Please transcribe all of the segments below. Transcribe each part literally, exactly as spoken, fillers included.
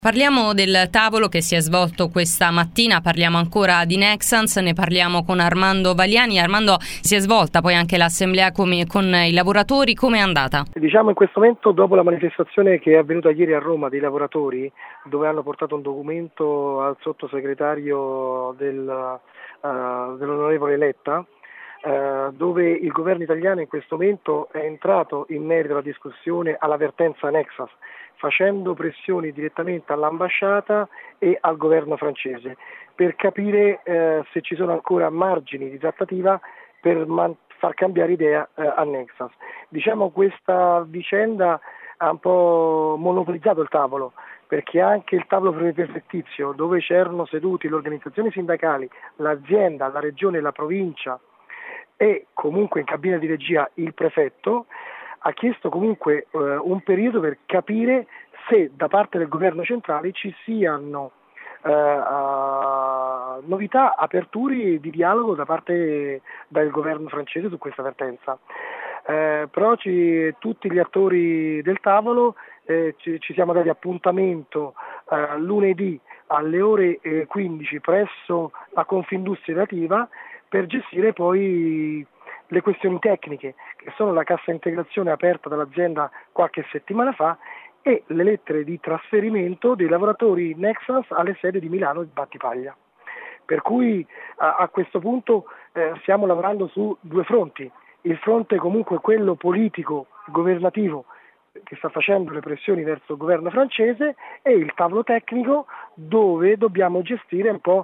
Parliamo del tavolo che si è svolto questa mattina, parliamo ancora di Nexans, ne parliamo con Armando Valiani. Armando, si è svolta poi anche l'assemblea come, con i lavoratori, come è andata? Diciamo in questo momento, dopo la manifestazione che è avvenuta ieri a Roma dei lavoratori, dove hanno portato un documento al sottosegretario del, uh, dell'onorevole Letta, uh, dove il governo italiano in questo momento è entrato in merito alla discussione alla vertenza Nexans, facendo pressioni direttamente all'ambasciata e al governo francese per capire eh, se ci sono ancora margini di trattativa per man- far cambiare idea eh, a Nexans. Diciamo questa vicenda ha un po' monopolizzato il tavolo, perché anche il tavolo prefettizio, dove c'erano seduti le organizzazioni sindacali, l'azienda, la regione e la provincia e comunque in cabina di regia il prefetto, ha chiesto comunque eh, un periodo per capire se da parte del governo centrale ci siano eh, uh, novità, aperture di dialogo da parte del governo francese su questa vertenza. Eh, però ci, tutti gli attori del tavolo eh, ci, ci siamo dati appuntamento eh, lunedì alle ore eh, quindici presso la Confindustria Relativa per gestire poi le questioni tecniche, che sono la cassa integrazione aperta dall'azienda qualche settimana fa e le lettere di trasferimento dei lavoratori Nexans alle sedi di Milano e Battipaglia. Per cui a, a questo punto eh, stiamo lavorando su due fronti. Il fronte comunque quello politico, governativo, che sta facendo le pressioni verso il governo francese, e il tavolo tecnico dove dobbiamo gestire un po'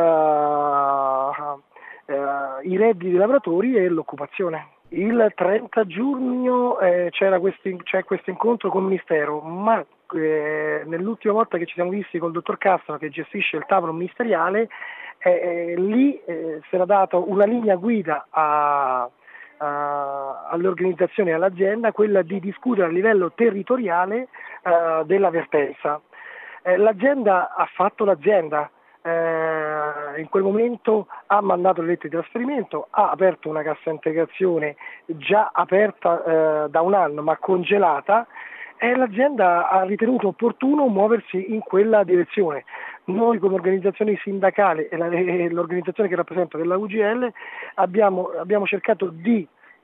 uh, Uh, i redditi dei lavoratori e l'occupazione. Il trenta giugno eh, c'era questi, c'è questo incontro con il Ministero, ma eh, nell'ultima volta che ci siamo visti col dottor Castro, che gestisce il tavolo ministeriale, eh, lì eh, si era data una linea guida a, a, alle organizzazioni e all'azienda, quella di discutere a livello territoriale eh, della vertenza. Eh, l'azienda ha fatto l'azienda. Eh, in quel momento ha mandato le lettere di trasferimento, ha aperto una cassa integrazione già aperta eh, da un anno ma congelata, e l'azienda ha ritenuto opportuno muoversi in quella direzione. Noi come organizzazione sindacale e, la, e l'organizzazione che rappresento della U G L abbiamo, abbiamo cercato di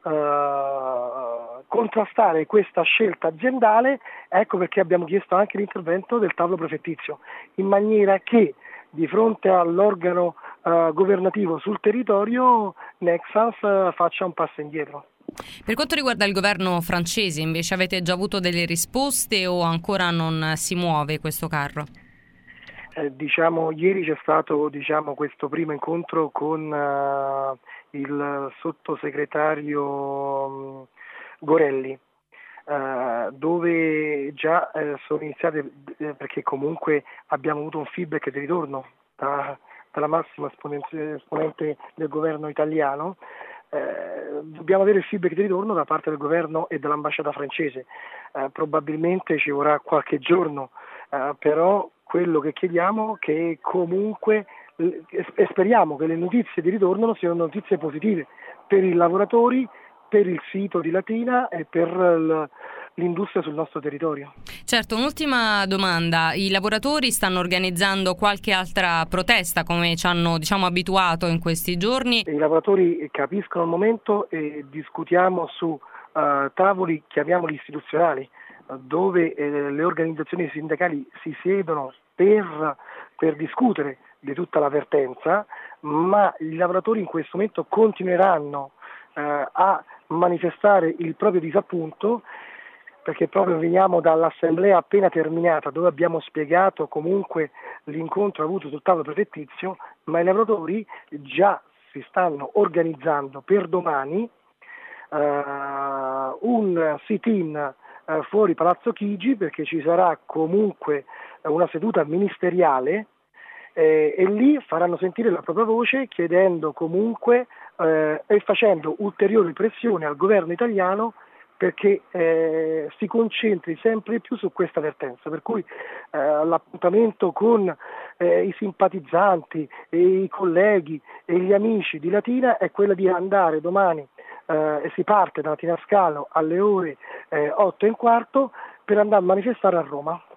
Uh, contrastare questa scelta aziendale, ecco perché abbiamo chiesto anche l'intervento del tavolo prefettizio, in maniera che di fronte all'organo uh, governativo sul territorio Nexans uh, faccia un passo indietro. Per quanto riguarda il governo francese, invece, avete già avuto delle risposte o ancora non si muove questo carro? Eh, diciamo, ieri c'è stato diciamo, questo primo incontro con uh, il sottosegretario um, Gorelli, uh, dove già uh, sono iniziate, eh, perché comunque abbiamo avuto un feedback di ritorno da, dalla massima esponente, esponente del governo italiano. Eh, dobbiamo avere il feedback di ritorno da parte del governo e dell'ambasciata francese. Eh, probabilmente ci vorrà qualche giorno, eh, però quello che chiediamo è che comunque eh, e speriamo che le notizie di ritorno siano notizie positive per i lavoratori, per il sito di Latina e per l- l'industria sul nostro territorio. Certo, un'ultima domanda. I lavoratori stanno organizzando qualche altra protesta, come ci hanno diciamo abituato in questi giorni? I lavoratori capiscono il momento e discutiamo su uh, tavoli, chiamiamoli istituzionali, dove eh, le organizzazioni sindacali si siedono per, per discutere di tutta la vertenza, ma i lavoratori in questo momento continueranno eh, a manifestare il proprio disappunto, perché proprio veniamo dall'assemblea appena terminata, dove abbiamo spiegato comunque l'incontro avuto sul tavolo prefettizio, ma i lavoratori già si stanno organizzando per domani uh, un sit-in uh, fuori Palazzo Chigi, perché ci sarà comunque una seduta ministeriale eh, e lì faranno sentire la propria voce, chiedendo comunque eh, e facendo ulteriori pressioni al governo italiano perché eh, si concentri sempre più su questa vertenza, per cui eh, l'appuntamento con eh, i simpatizzanti, e i colleghi e gli amici di Latina è quello di andare domani, eh, e si parte da Latina Scalo alle ore eh, otto e un quarto per andare a manifestare a Roma.